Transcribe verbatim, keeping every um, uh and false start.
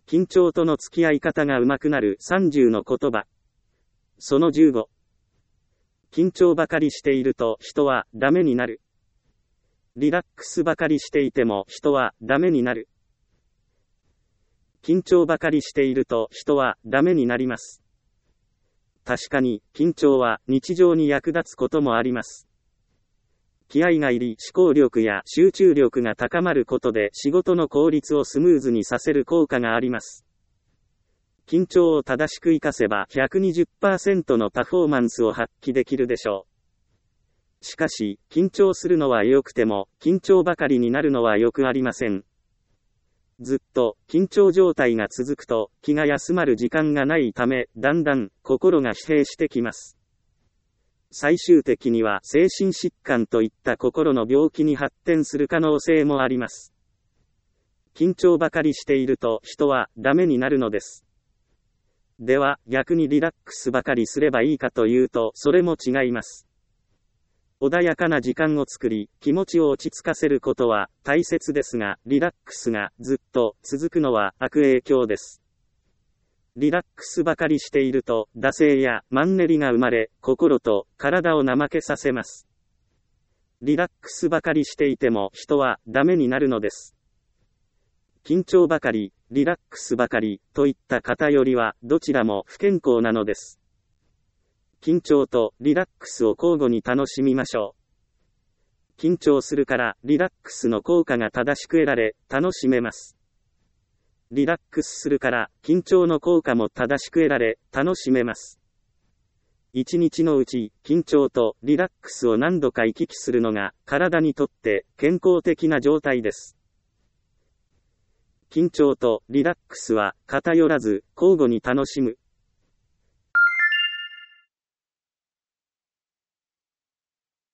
緊張との付き合い方が上手くなるさんじゅうの言葉。そのじゅうご。緊張ばかりしていると人はダメになる。リラックスばかりしていても人はダメになる。緊張ばかりしていると人はダメになります。確かに、緊張は日常に役立つこともあります。気合が入り、思考力や集中力が高まることで仕事の効率をスムーズにさせる効果があります。緊張を正しく活かせば ひゃくにじゅっパーセント のパフォーマンスを発揮できるでしょう。しかし、緊張するのは良くても、緊張ばかりになるのは良くありません。ずっと緊張状態が続くと気が休まる時間がないため、だんだん心が疲弊してきます。最終的には精神疾患といった心の病気に発展する可能性もあります。緊張ばかりしていると人はダメになるのです。では逆にリラックスばかりすればいいかというとそれも違います。穏やかな時間を作り、気持ちを落ち着かせることは大切ですが、リラックスがずっと続くのは悪影響です。リラックスばかりしていると、惰性やマンネリが生まれ、心と体を怠けさせます。リラックスばかりしていても人はダメになるのです。緊張ばかり、リラックスばかりといった偏りはどちらも不健康なのです。緊張とリラックスを交互に楽しみましょう。緊張するからリラックスの効果が正しく得られ、楽しめます。リラックスするから緊張の効果も正しく得られ、楽しめます。一日のうち、緊張とリラックスを何度か行き来するのが体にとって健康的な状態です。緊張とリラックスは偏らず交互に楽しむ。